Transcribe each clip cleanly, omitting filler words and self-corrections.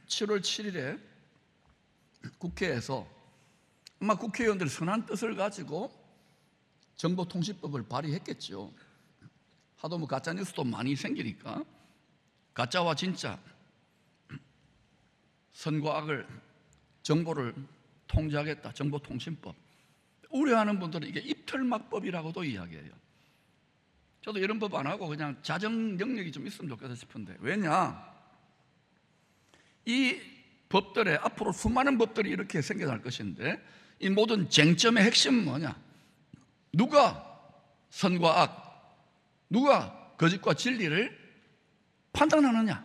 7월 7일에 국회에서 아마 국회의원들이 선한 뜻을 가지고 정보통신법을 발의했겠죠. 하도 뭐 가짜뉴스도 많이 생기니까 가짜와 진짜, 선과 악을, 정보를 통제하겠다, 정보통신법. 우려하는 분들은 이게 입틀막법이라고도 이야기해요. 저도 이런 법 안 하고 그냥 자정 영역이 좀 있으면 좋겠다 싶은데, 왜냐? 이 법들에 앞으로 수많은 법들이 이렇게 생겨날 것인데, 이 모든 쟁점의 핵심은 뭐냐? 누가 선과 악, 누가 거짓과 진리를 판단하느냐?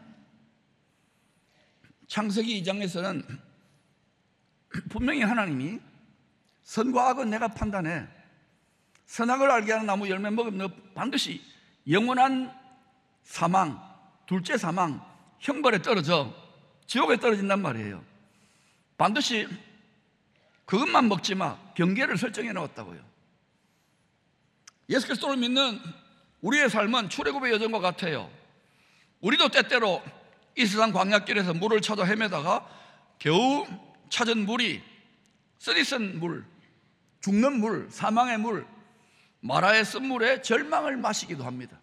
창세기 2장에서는 분명히 하나님이 선과 악은 내가 판단해, 선악을 알게 하는 나무 열매 먹으면 너 반드시 영원한 사망, 둘째 사망, 형벌에 떨어져 지옥에 떨어진단 말이에요. 반드시 그것만 먹지 마, 경계를 설정해 놓았다고요. 예수 그리스도를 믿는 우리의 삶은 출애굽의 여정과 같아요. 우리도 때때로 이 세상 광야길에서 물을 찾아 헤매다가 겨우 찾은 물이 쓰디쓴 물, 죽는 물, 사망의 물, 마라의 쓴물에 절망을 마시기도 합니다.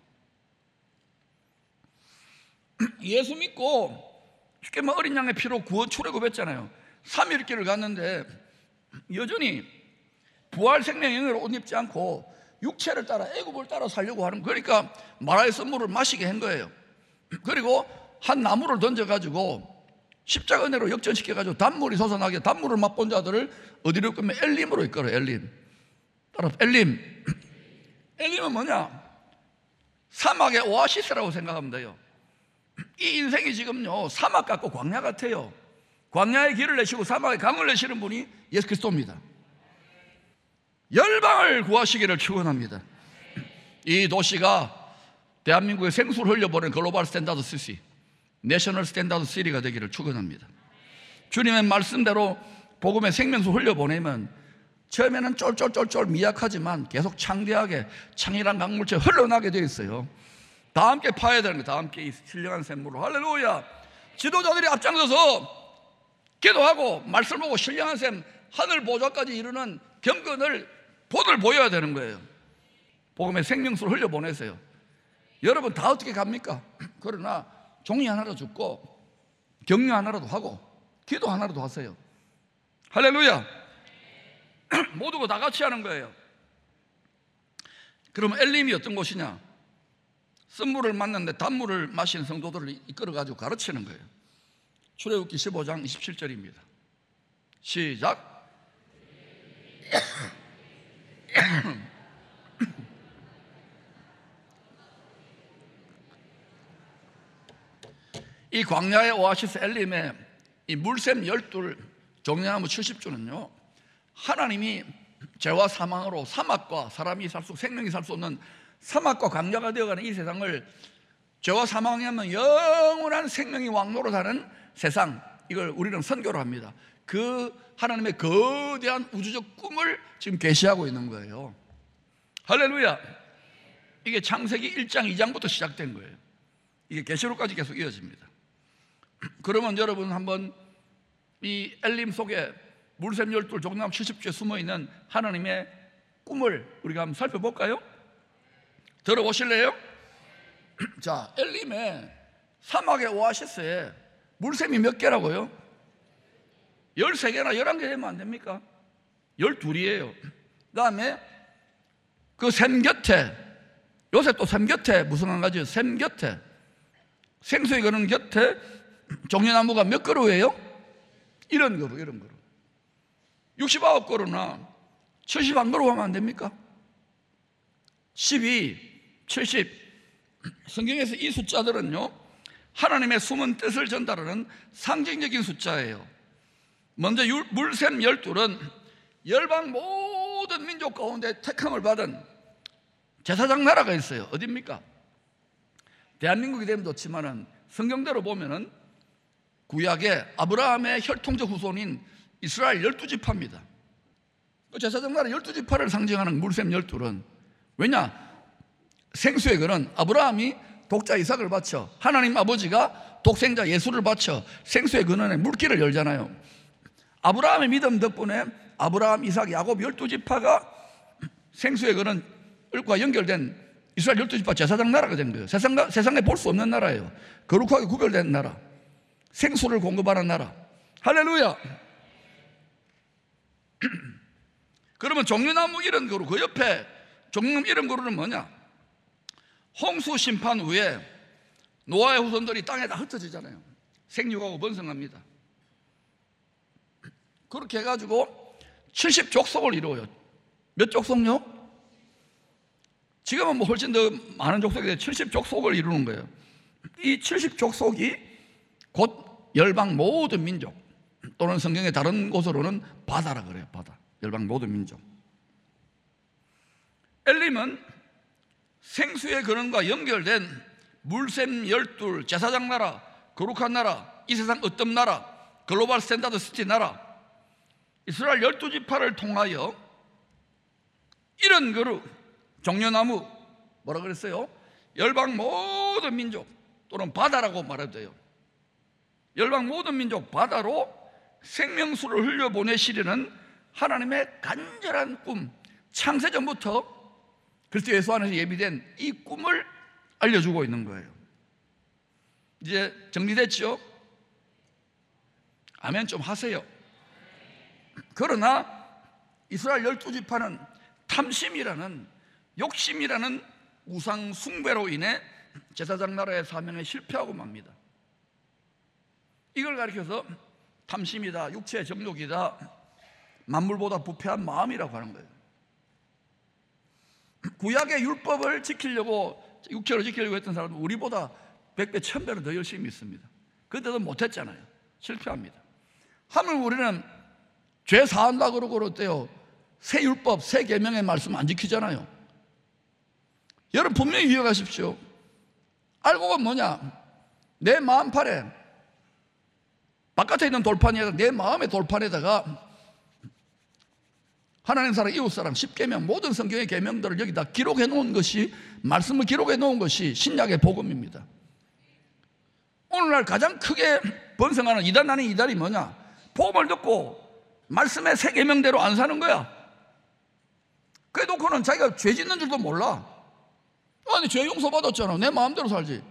예수 믿고 쉽게 말 어린 양의 피로 구원 출애굽했잖아요. 3일 길을 갔는데 여전히 부활 생명의 영으로 옷 입지 않고 육체를 따라 애굽을 따라 살려고 하는, 그러니까 마라의 쓴물을 마시게 한 거예요. 그리고 한 나무를 던져가지고 십자가 은혜로 역전시켜가지고 단물이 솟아나게, 단물을 맛본 자들을 어디로 이끌면 엘림으로 이끌어. 엘림. 따라 엘림. 엘림은 뭐냐? 사막의 오아시스라고 생각하면 돼요. 이 인생이 지금요 사막 같고 광야 같아요. 광야의 길을 내시고 사막의 강을 내시는 분이 예수 그리스도입니다. 열방을 구하시기를 축원합니다. 이 도시가 대한민국의 생수를 흘려보낸 글로벌 스탠다드 시티, 내셔널 스탠다드 시티가 되기를 축원합니다. 주님의 말씀대로 복음의 생명수 흘려보내면 처음에는 쫄쫄쫄쫄 미약하지만 계속 창대하게 창이란 강물처 흘러나게 되어 있어요. 다 함께 파야 되는 거예요. 다 함께 이 신령한 샘물로. 할렐루야. 지도자들이 앞장서서 기도하고 말씀 보고 신령한 샘 하늘 보좌까지 이르는 경건을 본을 보여야 되는 거예요. 복음의 생명수를 흘려보내세요. 여러분 다 어떻게 갑니까? 그러나 종이 하나라도 줍고 격려 하나라도 하고 기도 하나라도 하세요. 할렐루야. 모두가 다 같이 하는 거예요. 그러면 엘림이 어떤 곳이냐? 쓴물을 맞는데 단물을 마시는 성도들을 이끌어가지고 가르치는 거예요. 출애굽기 15장 27절입니다 시작. 이 광야의 오아시스 엘림의 이 물샘 12, 종려나무 70주는요 하나님이 죄와 사망으로 사막과 사람이 살 수, 생명이 살 수 없는 사막과 광야가 되어가는 이 세상을 죄와 사망이 하면 영원한 생명이 왕노릇하는 세상, 이걸 우리는 선교로 합니다. 그 하나님의 거대한 우주적 꿈을 지금 계시하고 있는 거예요. 할렐루야. 이게 창세기 1장 2장부터 시작된 거예요. 이게 계시록까지 계속 이어집니다. 그러면 여러분 한번 이 엘림 속에 물샘 12, 종려나무 70주에 숨어있는 하나님의 꿈을 우리가 한번 살펴볼까요? 들어보실래요? 자, 엘림의 사막의 오아시스에 물샘이 몇 개라고요? 13개나 11개 되면 안 됩니까? 12이에요. 그 다음에 그 샘 곁에, 요새 또 샘 곁에 무슨 한 가지요? 샘 곁에, 생수의 그런 곁에 종려나무가 몇 그루예요? 이런 그루, 이런 그루. 69그루나 71그루 하면 안 됩니까? 12, 70. 성경에서 이 숫자들은요 하나님의 숨은 뜻을 전달하는 상징적인 숫자예요. 먼저 물샘 12은 열방 모든 민족 가운데 택함을 받은 제사장 나라가 있어요. 어디입니까? 대한민국이 되면 좋지만은 성경대로 보면은 구약의 아브라함의 혈통적 후손인 이스라엘 12지파입니다. 그 제사장 나라 12지파를 상징하는 물샘 12은, 왜냐? 생수의 근은 아브라함이 독자 이삭을 바쳐 하나님 아버지가 독생자 예수를 바쳐 생수의 근원에 물길을 열잖아요. 아브라함의 믿음 덕분에 아브라함, 이삭, 야곱 12지파가 생수의 근원과 연결된 이스라엘 12지파 제사장 나라가 된 거예요. 세상에 볼 수 없는 나라예요. 거룩하게 구별된 나라, 생수를 공급하는 나라. 할렐루야. 그러면 종려나무 이런 그루, 그 옆에 종려나무 이런 그루는 뭐냐? 홍수 심판 후에 노아의 후손들이 땅에다 흩어지잖아요. 생육하고 번성합니다. 그렇게 해가지고 70족속을 이루어요. 몇 족속요? 지금은 뭐 훨씬 더 많은 족속이 70족속을 이루는 거예요. 이 70족속이 곧 열방 모든 민족, 또는 성경의 다른 곳으로는 바다라 그래요. 바다, 열방 모든 민족. 엘림은 생수의 근원과 연결된 물샘 12 제사장 나라, 거룩한 나라, 이 세상 어떤 나라, 글로벌 스탠다드 시티 나라, 이스라엘 12지파를 통하여 이런 그루, 종려나무, 뭐라 그랬어요? 열방 모든 민족, 또는 바다라고 말해도 돼요. 열방 모든 민족 바다로 생명수를 흘려보내시려는 하나님의 간절한 꿈, 창세전부터 그리스도 예수 안에서 예비된 이 꿈을 알려주고 있는 거예요. 이제 정리됐죠? 아멘 좀 하세요. 그러나 이스라엘 12지파는 탐심이라는, 욕심이라는 우상 숭배로 인해 제사장 나라의 사명에 실패하고 맙니다. 이걸 가리켜서 탐심이다, 육체의 정욕이다, 만물보다 부패한 마음이라고 하는 거예요. 구약의 율법을 지키려고, 육체를 지키려고 했던 사람은 우리보다 100배, 1000배는 더 열심히 믿습니다. 그때도 못했잖아요. 실패합니다. 하물 우리는 죄 사한다 그러고 그랬대요. 새 율법, 새 계명의 말씀 안 지키잖아요. 여러분 분명히 기억하십시오. 알고 보면 뭐냐? 내 마음판에, 바깥에 있는 돌판에다가, 내 마음의 돌판에다가 하나님 사랑, 이웃 사랑, 10계명, 모든 성경의 계명들을 여기다 기록해 놓은 것이, 말씀을 기록해 놓은 것이 신약의 복음입니다. 오늘날 가장 크게 번성하는 이단 아닌 이단이 뭐냐? 복음을 듣고 말씀의 새 계명대로 안 사는 거야. 그래 놓고는 자기가 죄 짓는 줄도 몰라. 아니 죄 용서받았잖아, 내 마음대로 살지.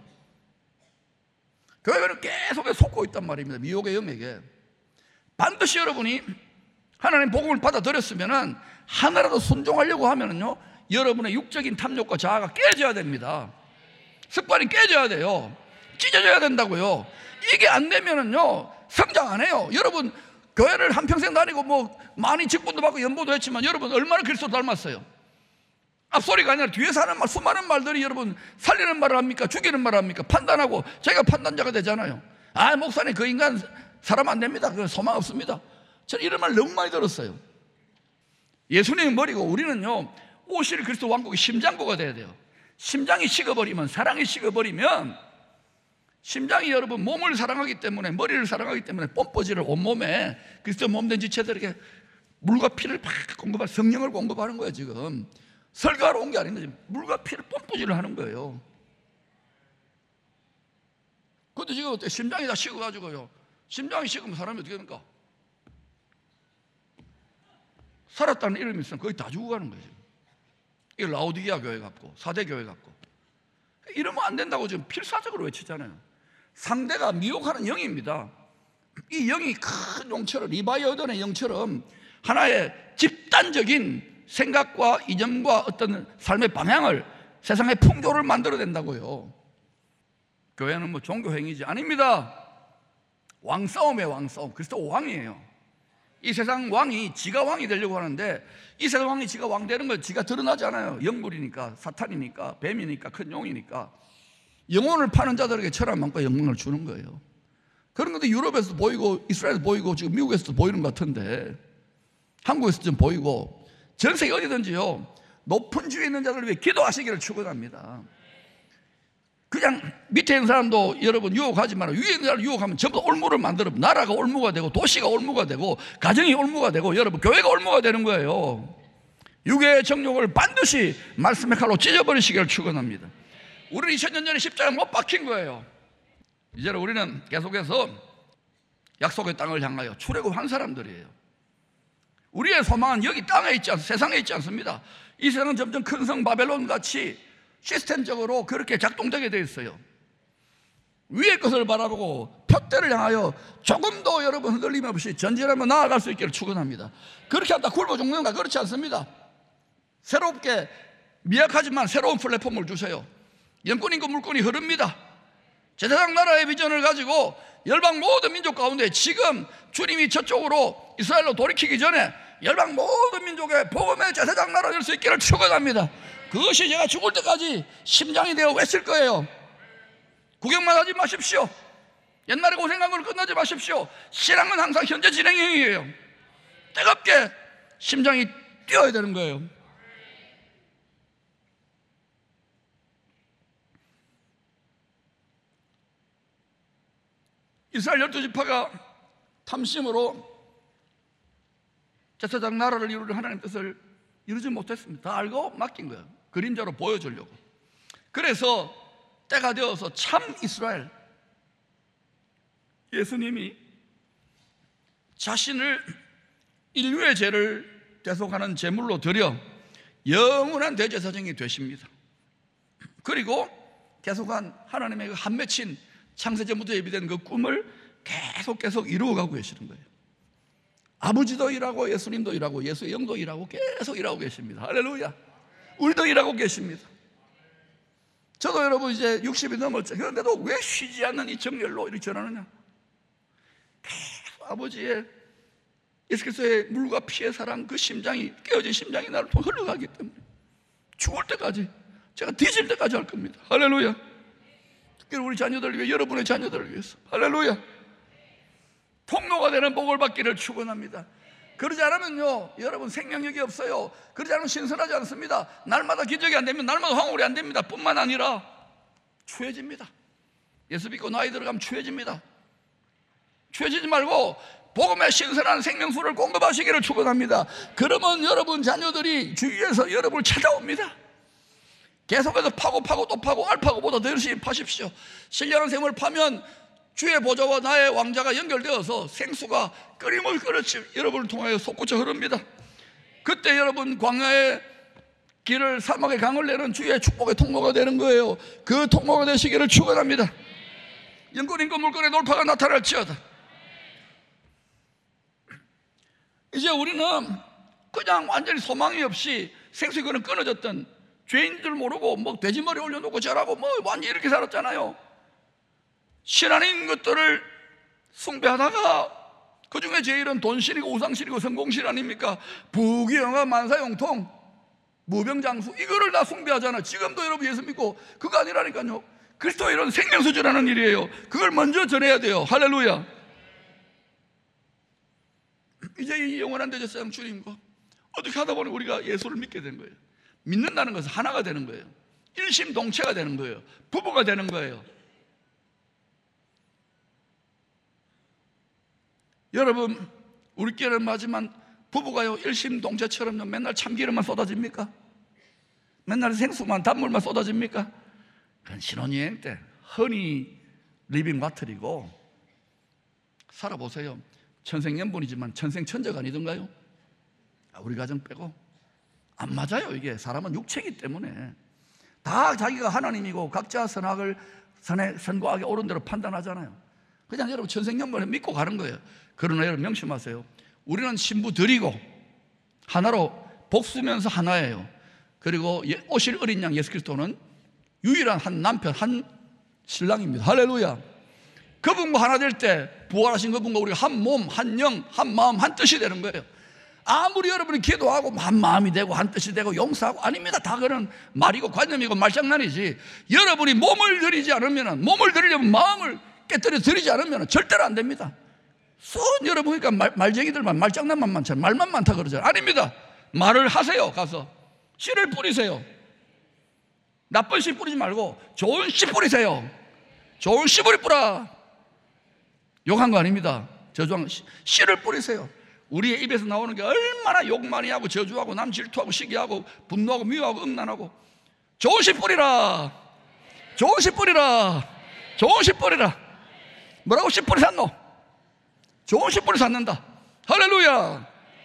교회는 계속 속고 있단 말입니다. 미혹의 영에게. 반드시 여러분이 하나님 복음을 받아들였으면 하나라도 순종하려고 하면요, 여러분의 육적인 탐욕과 자아가 깨져야 됩니다. 습관이 깨져야 돼요. 찢어져야 된다고요. 이게 안 되면은요, 성장 안 해요. 여러분 교회를 한평생 다니고 뭐 많이 직분도 받고 연보도 했지만 여러분 얼마나 그리스도 닮았어요? 앞소리가 아니라 뒤에서 하는 말, 수많은 말들이 여러분 살리는 말을 합니까? 죽이는 말을 합니까? 판단하고 자기가 판단자가 되잖아요. 아, 목사님 그 인간 사람 안 됩니다. 그 소망 없습니다. 저는 이런 말 너무 많이 들었어요. 예수님은 머리고 우리는요, 오실 그리스도 왕국의 심장부가 돼야 돼요. 심장이 식어버리면, 사랑이 식어버리면, 심장이 여러분 몸을 사랑하기 때문에, 머리를 사랑하기 때문에 pompo지를 온몸에 그리스도 몸된 지체들에게 물과 피를 팍 공급하는, 성령을 공급하는 거예요. 지금 설교하러 온 게 아닌데 물과 피를 pompo지를 하는 거예요. 그런데 지금 어때? 심장이 다 식어가지고요, 심장이 식으면 사람이 어떻게 됩니까? 살았다는 이름이 있으면 거의 다 죽어가는 거예요. 이게 라오디게아 교회 같고 사대 교회 같고, 이러면 안 된다고 지금 필사적으로 외치잖아요. 상대가 미혹하는 영입니다. 이 영이 큰 용처럼, 리바이어던의 영처럼 하나의 집단적인 생각과 이념과 어떤 삶의 방향을, 세상의 풍조를 만들어낸다고요. 교회는 뭐 종교행위지 아닙니다. 왕싸움이에요. 왕싸움. 그리스도 왕이에요. 이 세상 왕이 지가 왕이 되려고 하는데, 이 세상 왕이 지가 왕 되는 건 지가 드러나지 않아요. 영물이니까, 사탄이니까, 뱀이니까, 큰 용이니까. 영혼을 파는 자들에게 천한 만과 영광을 주는 거예요. 그런 건데 유럽에서도 보이고 이스라엘에서 보이고 지금 미국에서도 보이는 것 같은데, 한국에서도 좀 보이고, 전 세계 어디든지요, 높은 지위에 있는 자들을 위해 기도하시기를 축원합니다. 그냥 밑에 있는 사람도 여러분 유혹하지 마라. 위에 있는 사람을 유혹하면 전부 올무를 만들어, 나라가 올무가 되고, 도시가 올무가 되고, 가정이 올무가 되고, 여러분 교회가 올무가 되는 거예요. 육의 정욕을 반드시 말씀의 칼로 찢어버리시기를 축원합니다. 우리는 2000년 전에 십자가에 못 박힌 거예요. 이제는 우리는 계속해서 약속의 땅을 향하여 출애굽한 사람들이에요. 우리의 소망은 여기 땅에 있지 않습니다. 세상에 있지 않습니다. 이 세상은 점점 큰 성 바벨론 같이 시스템적으로 그렇게 작동되게 되어 있어요. 위의 것을 바라보고 표대를 향하여 조금도 여러분 흔들림 없이 전진하며 나아갈 수 있기를 축원합니다. 그렇게 하다 굶어 죽는가? 그렇지 않습니다. 새롭게 미약하지만 새로운 플랫폼을 주세요. 영권인과 물권이 흐릅니다. 제사장 나라의 비전을 가지고 열방 모든 민족 가운데 지금 주님이 저쪽으로 이스라엘로 돌이키기 전에 열방 모든 민족의 복음의 제사장 나라가 될 수 있기를 축원합니다. 그것이 제가 죽을 때까지 심장이 되어 외칠 거예요. 구경만 하지 마십시오. 옛날에 고생한 걸 끝나지 마십시오. 신앙은 항상 현재 진행형이에요. 뜨겁게 심장이 뛰어야 되는 거예요. 이스라엘 12지파가 탐심으로 제사장 나라를 이루는 하나님의 뜻을 이루지 못했습니다. 다 알고 맡긴 거예요. 그림자로 보여주려고. 그래서 때가 되어서 참 이스라엘 예수님이 자신을 인류의 죄를 대속하는 제물로 드려 영원한 대제사장이 되십니다. 그리고 계속한 하나님의 그 한 맺힌 창세전부터 예비된 그 꿈을 계속 이루어가고 계시는 거예요. 아버지도 일하고 예수님도 일하고 예수의 영도 일하고 계속 일하고 계십니다. 할렐루야. 우리도 일하고 계십니다. 저도 여러분 이제 60이 넘었죠. 그런데도 왜 쉬지 않는 이 정열로 이렇게 전하느냐? 계속 아버지의 예수 그리스도의 물과 피의 사랑, 그 심장이, 깨어진 심장이 나를 통해 흘러가기 때문에 죽을 때까지, 제가 뒤질 때까지 할 겁니다. 할렐루야. 특히 우리 자녀들을 위해, 여러분의 자녀들을 위해서. 할렐루야. 통로가 되는 복을 받기를 축원합니다. 그러지 않으면요, 여러분 생명력이 없어요. 그러지 않으면 신선하지 않습니다. 날마다 기적이 안 되면 날마다 황홀이 안 됩니다. 뿐만 아니라 추해집니다. 예수 믿고 나이 들어가면 추해집니다. 추해지지 말고 복음의 신선한 생명수를 공급하시기를 축원합니다. 그러면 여러분 자녀들이 주위에서 여러분을 찾아옵니다. 계속해서 파고 또 파고 알파고보다 더 열심히 파십시오. 신령한 샘을 파면 주의 보좌와 나의 왕자가 연결되어서 생수가 끊임없이 그렇지 여러분을 통하여 솟구쳐 흐릅니다. 그때 여러분 광야의 길을, 사막의 강을 내는 주의 축복의 통로가 되는 거예요. 그 통로가 되시기를 축원합니다. 영권인과 물권의 돌파가 나타날지어다. 이제 우리는 그냥 완전히 소망이 없이 생수기는 끊어졌던 죄인들 모르고 뭐 돼지머리 올려놓고 저라고 뭐 완전히 이렇게 살았잖아요. 신앙인 것들을 숭배하다가 그 중에 제일은 돈신이고 우상신이고 성공신 아닙니까? 부귀영화 만사용통 무병장수 이거를 다 숭배하잖아요. 지금도 여러분 예수 믿고 그거 아니라니까요. 그리스도의 이런 생명수 전하는 일이에요. 그걸 먼저 전해야 돼요. 할렐루야. 이제 이 영원한 대제사장 주님과 어떻게 하다 보니 우리가 예수를 믿게 된 거예요. 믿는다는 것은 하나가 되는 거예요. 일심동체가 되는 거예요. 부부가 되는 거예요. 여러분 우리끼리는 맞지만 부부가요 일심동체처럼요 맨날 참기름만 쏟아집니까? 맨날 생수만 단물만 쏟아집니까? 그건 신혼여행 때 허니 리빙 와틀이고 살아보세요. 천생연분이지만 천생천재가 아니던가요? 우리 가정 빼고 안 맞아요. 이게 사람은 육체이기 때문에 다 자기가 하나님이고 각자 선과 악의 옳은 대로 판단하잖아요. 그냥 여러분 천생연분을 믿고 가는 거예요. 그러나 여러분 명심하세요. 우리는 신부들이고 하나로 복수면서 하나예요. 그리고 오실 어린 양 예수 그리스도는 유일한 한 남편, 한 신랑입니다. 할렐루야. 그분과 하나 될 때 부활하신 그분과 우리가 한 몸, 한 영, 한 마음, 한 뜻이 되는 거예요. 아무리 여러분이 기도하고 한 마음이 되고 한 뜻이 되고 용서하고 아닙니다. 다 그런 말이고 관념이고 말장난이지. 여러분이 몸을 들이지 않으면, 몸을 들이려면 마음을 깨뜨려 드리지 않으면 절대로 안 됩니다. 여러분 그러니까 말쟁이들만 말장난만 많잖아요. 말만 많다 그러잖아요. 아닙니다. 말을 하세요. 가서 씨를 뿌리세요. 나쁜 씨 뿌리지 말고 좋은 씨 뿌리세요. 좋은 씨를 뿌라. 욕한 거 아닙니다. 저주한 씨를 뿌리세요. 우리의 입에서 나오는 게 얼마나 욕 많이 하고 저주하고 남 질투하고 시기하고 분노하고 미워하고 음란하고 좋은 씨 뿌리라. 좋은 씨 뿌리라. 좋은 씨 뿌리라. 뭐라고 씨 뿌리 샀노? 좋은 씨 뿌리 샀는다. 할렐루야.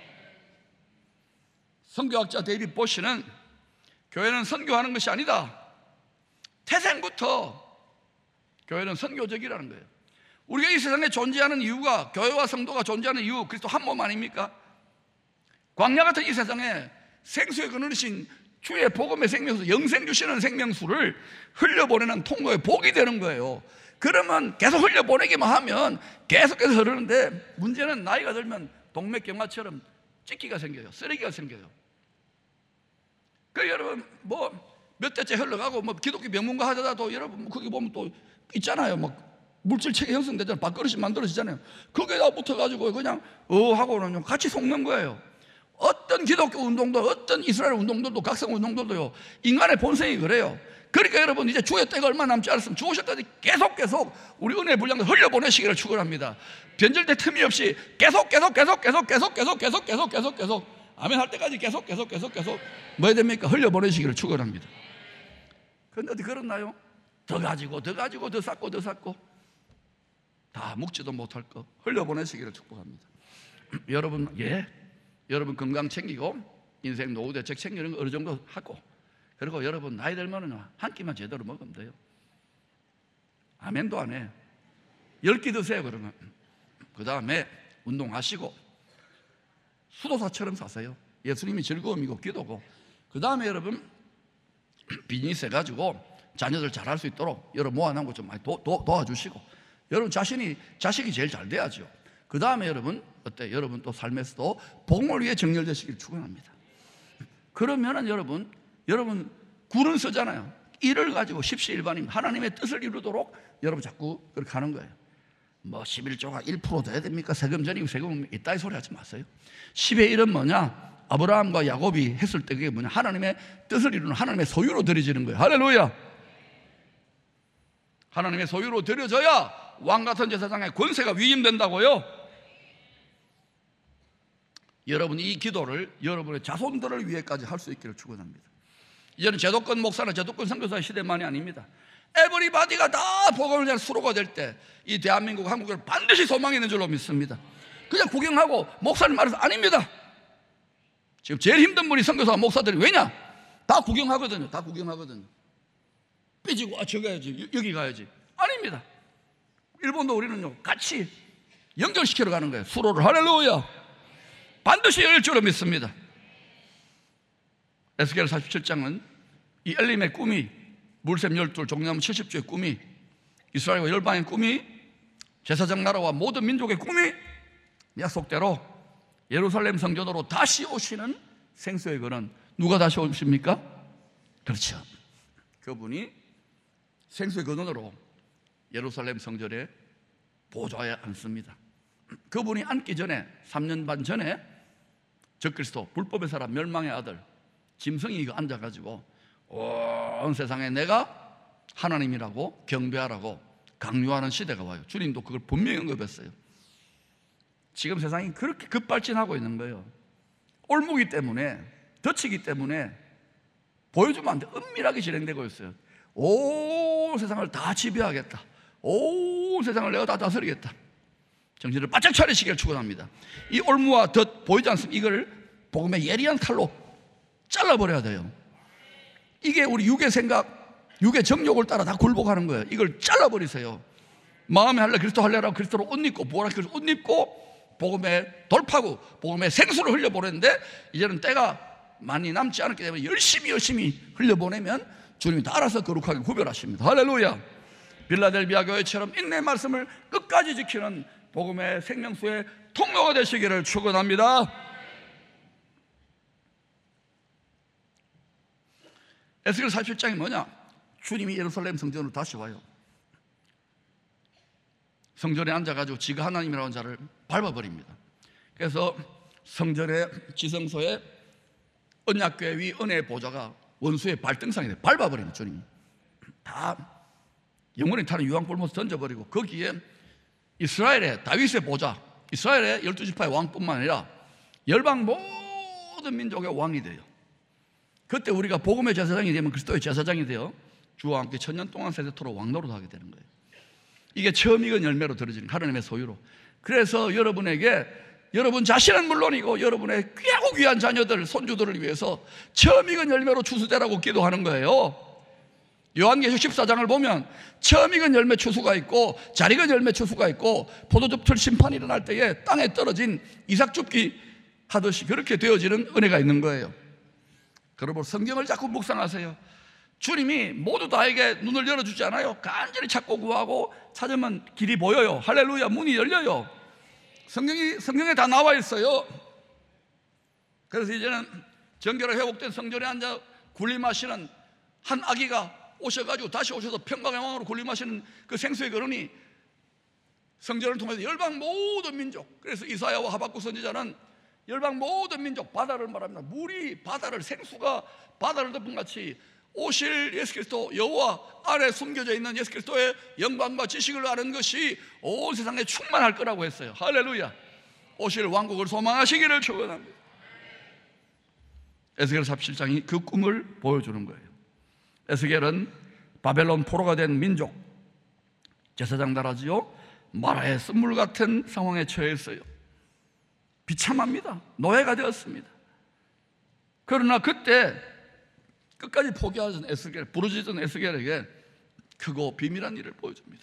선교학자 데이빗 보시는 교회는 선교하는 것이 아니다. 태생부터 교회는 선교적이라는 거예요. 우리가 이 세상에 존재하는 이유가, 교회와 성도가 존재하는 이유, 그리스도 한 몸 아닙니까? 광야 같은 이 세상에 생수의 근원이신 주의 복음의 생명수, 영생 주시는 생명수를 흘려보내는 통로의 복이 되는 거예요. 그러면 계속 흘려보내기만 하면 계속해서 흐르는데, 문제는 나이가 들면 동맥경화처럼 찢기가 생겨요. 쓰레기가 생겨요. 그 여러분 몇 대째 흘러가고 기독교 명문가 하다가도 여러분 거기 보면 또 있잖아요. 물질 체계 형성되잖아요. 밥그릇이 만들어지잖아요. 거기에다 붙어가지고 그냥 하고는 같이 속는 거예요. 어떤 기독교 운동도, 어떤 이스라엘 운동들도, 각성 운동들도요, 인간의 본성이 그래요. 그러니까 여러분, 이제 주의 때가 얼마 남지 않았으면 주오셨다니 계속 우리 은혜의 분량을 흘려보내시기를 축원합니다. 변절될 틈이 없이 계속 아멘 할 때까지 계속 뭐 해야 됩니까? 흘려보내시기를 축원합니다. 그런데 어디 그렇나요? 더 가지고 더 쌓고 다 묵지도 못할 거 흘려보내시기를 축복합니다. 여러분, 여러분 건강 챙기고 인생 노후 대책 챙기는 거 어느 정도 하고, 그리고 여러분 나이 들면은 한 끼만 제대로 먹으면 돼요. 아멘도 안 해. 10끼 드세요. 그러면 그 다음에 운동하시고 수도사처럼 사세요. 예수님이 즐거움이고 기도고, 그 다음에 여러분 비즈니스 해가지고 자녀들 잘할 수 있도록 여러분 모아놓은 거 좀 많이 도와주시고, 여러분 자식이 제일 잘 돼야죠. 그 다음에 여러분 어때? 여러분 또 삶에서도 복음을 위해 정렬되시길 축원합니다. 그러면은 여러분 굴은 쓰잖아요. 일을 가지고 십시일반임 하나님의 뜻을 이루도록 여러분 자꾸 그렇게 하는 거예요. 11조가 1% 돼야 됩니까? 세금 전이고 세금 이따위 소리 하지 마세요. 10의 1은 뭐냐? 아브라함과 야곱이 했을 때 그게 뭐냐? 하나님의 뜻을 이루는 하나님의 소유로 드려지는 거예요. 할렐루야. 하나님의 소유로 드려져야 왕같은 제사장의 권세가 위임된다고요. 여러분 이 기도를 여러분의 자손들을 위해까지 할 수 있기를 축원합니다. 이제는 제도권 목사나 제도권 선교사의 시대만이 아닙니다. 에브리바디가 다 복음을 위한 수로가 될 때 이 대한민국, 한국은 반드시 소망이 있는 줄로 믿습니다. 그냥 구경하고 목사님 말해서 아닙니다. 지금 제일 힘든 분이 선교사와 목사들이, 왜냐? 다 구경하거든요. 삐지고 저기 가야지, 여기 가야지. 아닙니다. 일본도 우리는요 같이 연결시키러 가는 거예요. 수로를. 할렐루야. 반드시 열릴 줄로 믿습니다. 에스겔 47장은 이 엘림의 꿈이, 물샘 12, 종려나무 70주의 꿈이, 이스라엘과 열방의 꿈이, 제사장 나라와 모든 민족의 꿈이 약속대로 예루살렘 성전으로 다시 오시는 생수의 근원, 누가 다시 오십니까? 그렇죠. 그분이 생수의 근원으로 예루살렘 성전에 보좌에 앉습니다. 그분이 앉기 전에 3년 반 전에 적그리스도, 불법의 사람, 멸망의 아들 짐승이 앉아가지고 온 세상에 내가 하나님이라고 경배하라고 강요하는 시대가 와요. 주님도 그걸 분명히 언급했어요. 지금 세상이 그렇게 급발진하고 있는 거예요. 올무기 때문에, 덫이기 때문에 보여주면 안 돼. 은밀하게 진행되고 있어요. 온 세상을 다 지배하겠다. 온 세상을 내가 다 다스리겠다. 정신을 바짝 차리시기를 축원합니다. 이 올무와 덫 보이지 않습니까? 이걸 복음의 예리한 칼로 잘라버려야 돼요. 이게 우리 육의 생각, 육의 정욕을 따라 다 굴복하는 거예요. 이걸 잘라버리세요. 마음에 할래 그리스도 할래라고 그리스도로 옷 입고, 부활하기 위해서 옷 입고 복음의 돌파구, 복음의 생수를 흘려보내는데, 이제는 때가 많이 남지 않았기 때문에 열심히 흘려보내면 주님이 다 알아서 거룩하게 구별하십니다. 할렐루야. 빌라델비아 교회처럼 인내의 말씀을 끝까지 지키는 복음의 생명수의 통로가 되시기를 축원합니다. 에스겔 47장이 뭐냐? 주님이 예루살렘 성전으로 다시 와요. 성전에 앉아가지고 지가 하나님이라는 자를 밟아버립니다. 그래서 성전의 지성소에 언약궤 위 은혜의 보좌가 원수의 발등상이 돼 밟아버립니다. 주님 다 영원히 타는 유황불못을 던져버리고, 거기에 이스라엘의 다윗의 보좌, 이스라엘의 12지파의 왕뿐만 아니라 열방 모든 민족의 왕이 돼요. 그때 우리가 복음의 제사장이 되면 그리스도의 제사장이 돼요. 주와 함께 천년 동안 세세토록 왕노릇 하게 되는 거예요. 이게 처음 익은 열매로 들어지는 하나님의 소유로. 그래서 여러분에게, 여러분 자신은 물론이고 여러분의 귀하고 귀한 자녀들, 손주들을 위해서 처음 익은 열매로 추수되라고 기도하는 거예요. 요한계시록 14장을 보면 처음 익은 열매 추수가 있고 잘 익은 열매 추수가 있고 포도즙틀 심판이 일어날 때에 땅에 떨어진 이삭 줍기 하듯이 그렇게 되어지는 은혜가 있는 거예요. 여러분 성경을 자꾸 묵상하세요. 주님이 모두 다에게 눈을 열어주지 않아요. 간절히 찾고 구하고 찾으면 길이 보여요. 할렐루야, 문이 열려요. 성경에 다 나와 있어요. 그래서 이제는 정결하게 회복된 성전에 앉아 군림하시는 한 아기가 오셔가지고 다시 오셔서 평강의 왕으로 군림하시는 그 생수의 근원이 성전을 통해서 열방 모든 민족, 그래서 이사야와 하박국 선지자는 열방 모든 민족, 바다를 말합니다. 물이 바다를, 생수가 바다를 덮은같이 오실 예수 그리스도, 여호와 안에 숨겨져 있는 예수 그리스도의 영광과 지식을 아는 것이 온 세상에 충만할 거라고 했어요. 할렐루야. 오실 왕국을 소망하시기를 축원합니다. 에스겔 47장이 그 꿈을 보여주는 거예요. 에스겔은 바벨론 포로가 된 민족, 제사장 나라지요, 마라의 쓴물 같은 상황에 처해 있어요. 비참합니다. 노예가 되었습니다. 그러나 그때 끝까지 포기하던 에스겔, 부르짖은 에스겔에게 크고 비밀한 일을 보여줍니다.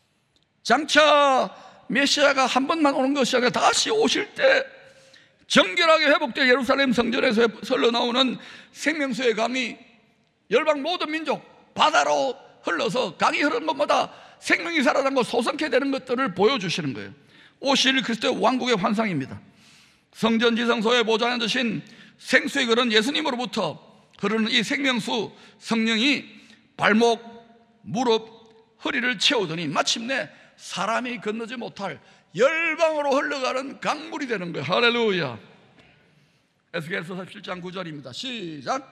장차 메시아가 한 번만 오는 것이 아니라 다시 오실 때 정결하게 회복된 예루살렘 성전에서 흘러나오는 생명수의 강이 열방 모든 민족 바다로 흘러서 강이 흐르는 것마다 생명이 살아나고 소성케 되는 것들을 보여주시는 거예요. 오실 그리스도의 왕국의 환상입니다. 성전 지성소에 보좌에 앉으신 생수의 그런 예수님으로부터 흐르는 이 생명수 성령이 발목, 무릎, 허리를 채우더니 마침내 사람이 건너지 못할 열방으로 흘러가는 강물이 되는 거예요. 할렐루야. 에스겔서 47장 9절입니다. 시작.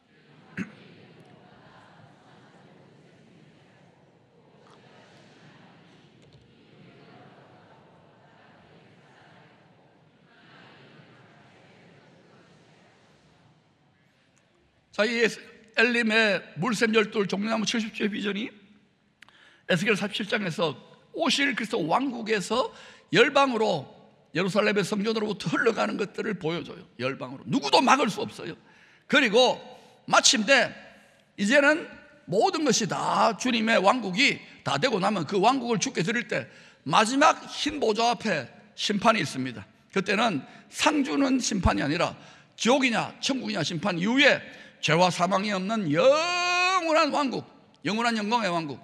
자, 이 엘림의 물샘 열둘 종려나무 70주의 비전이 에스겔 47장에서 오실 그리스도 왕국에서 열방으로 예루살렘의 성전으로부터 흘러가는 것들을 보여줘요. 열방으로 누구도 막을 수 없어요. 그리고 마침내 이제는 모든 것이 다 주님의 왕국이 다 되고 나면 그 왕국을 주께 드릴 때 마지막 흰 보좌 앞에 심판이 있습니다. 그때는 상 주는 심판이 아니라 지옥이냐 천국이냐 심판 이후에 죄와 사망이 없는 영원한 왕국, 영원한 영광의 왕국,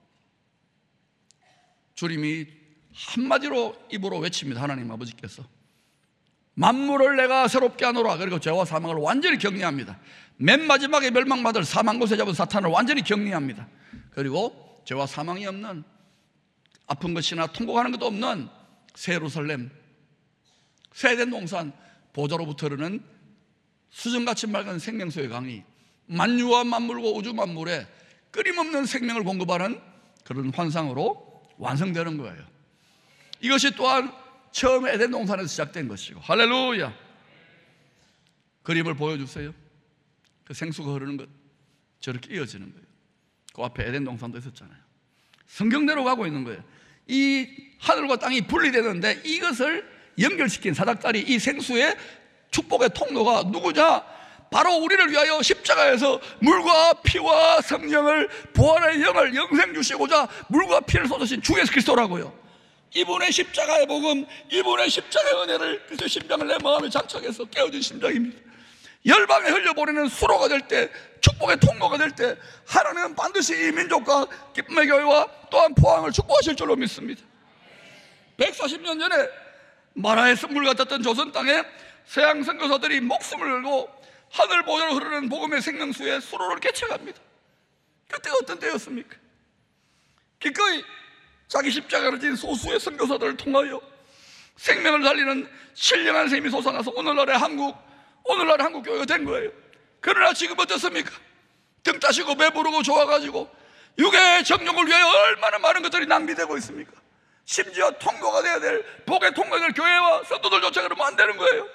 주님이 한마디로 입으로 외칩니다. 하나님 아버지께서 만물을 내가 새롭게 하노라. 그리고 죄와 사망을 완전히 격리합니다. 맨 마지막에 멸망받을 사망 곳에 잡은 사탄을 완전히 격리합니다. 그리고 죄와 사망이 없는, 아픈 것이나 통곡하는 것도 없는 새 예루살렘, 새 에덴 동산 보좌로부터 흐르는 수정같이 맑은 생명수의 강이 만유와 만물과 우주 만물에 끊임없는 생명을 공급하는 그런 환상으로 완성되는 거예요. 이것이 또한 처음 에덴 동산에서 시작된 것이고, 할렐루야. 그림을 보여주세요. 그 생수가 흐르는 것 저렇게 이어지는 거예요. 그 앞에 에덴 동산도 있었잖아요. 성경대로 가고 있는 거예요. 이 하늘과 땅이 분리되는데 이것을 연결시킨 사닥다리, 이 생수의 축복의 통로가 누구냐? 바로 우리를 위하여 십자가에서 물과 피와 성령을, 부활의 영을 영생 주시고자 물과 피를 쏟으신 주 예수 그리스도라고요. 이분의 십자가의 복음, 이분의 십자가의 은혜를, 그리스도의 심장을 내 마음에 장착해서 깨어진 심장입니다. 열방에 흘려보내는 수로가 될 때, 축복의 통로가 될 때 하나님은 반드시 이 민족과 기쁨의 교회와 또한 포항을 축복하실 줄로 믿습니다. 140년 전에 마라의 쓴물 같았던 조선 땅에 서양 선교사들이 목숨을 걸고 하늘 보좌로 흐르는 복음의 생명수에 수로를 개척합니다. 그때가 어떤 때였습니까? 기꺼이 자기 십자가를 진 소수의 선교사들을 통하여 생명을 살리는 신령한 셈이 솟아나서 오늘날의 한국 교회가 된 거예요. 그러나 지금 어떻습니까? 등 따시고 배부르고 좋아가지고 육의 정욕을 위하여 얼마나 많은 것들이 낭비되고 있습니까? 심지어 통로가 돼야 될, 복의 통로가 될 교회와 성도들조차 그러면 안 되는 거예요.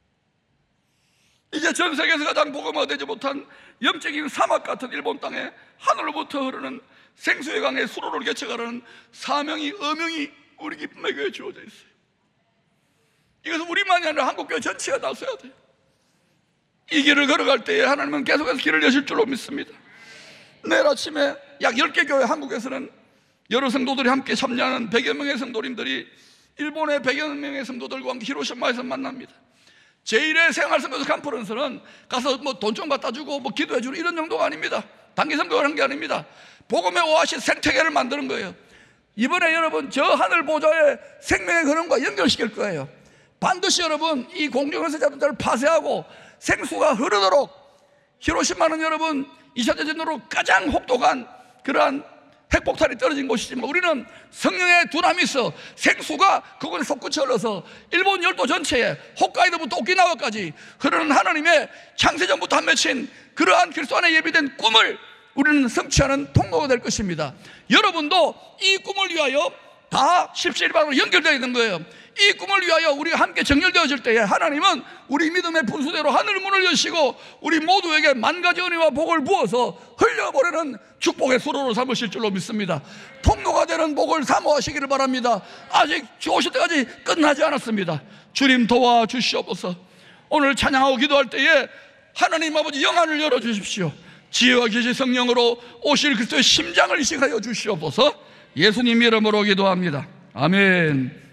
이제 전 세계에서 가장 복음화되지 못한 영적인 사막 같은 일본 땅에 하늘로부터 흐르는 생수의 강에 수로를 개척하라는 사명이, 어명이 우리 기쁨의 교회에 주어져 있어요. 이것은 우리만이 아니라 한국교회 전체가 나서야 돼요. 이 길을 걸어갈 때에 하나님은 계속해서 길을 여실 줄로 믿습니다. 내일 아침에 약 10개 교회, 한국에서는 여러 성도들이 함께 참여하는 100여 명의 성도님들이 일본의 100여 명의 성도들과 함께 히로시마에서 만납니다. 제1회 생활선교사 컨퍼런스는 가서 뭐 돈 좀 갖다 주고 뭐 기도해 주는 이런 정도가 아닙니다. 단기 선교를 한 게 아닙니다. 복음의 오아시스 생태계를 만드는 거예요. 이번에 여러분 저 하늘 보좌의 생명의 근원과 연결시킬 거예요. 반드시 여러분 이 공중에서 자동차를 파쇄하고 생수가 흐르도록, 히로시마는 여러분 2차 대전으로 가장 혹독한 그러한 핵폭탄이 떨어진 곳이지만 우리는 성령의 두나미스 생수가 그곳에 솟구쳐 흘러서 일본 열도 전체에 홋카이도부터 오키나와까지 흐르는 하나님의 창세전부터 한 맺힌 그러한 그리스도 안에 예비된 꿈을 우리는 성취하는 통로가 될 것입니다. 여러분도 이 꿈을 위하여 다 십시일반으로 연결되어 있는 거예요. 이 꿈을 위하여 우리가 함께 정렬되어질 때에 하나님은 우리 믿음의 분수대로 하늘 문을 여시고 우리 모두에게 만가지 은혜와 복을 부어서 흘려보내는 축복의 수로로 삼으실 줄로 믿습니다. 통로가 되는 복을 사모하시기를 바랍니다. 아직 주 오실 때까지 끝나지 않았습니다. 주님 도와주시옵소서. 오늘 찬양하고 기도할 때에 하나님 아버지 영안을 열어주십시오. 지혜와 계시 성령으로 오실 그리스도의 심장을 이식하여 주시옵소서. 예수님 이름으로 기도합니다. 아멘.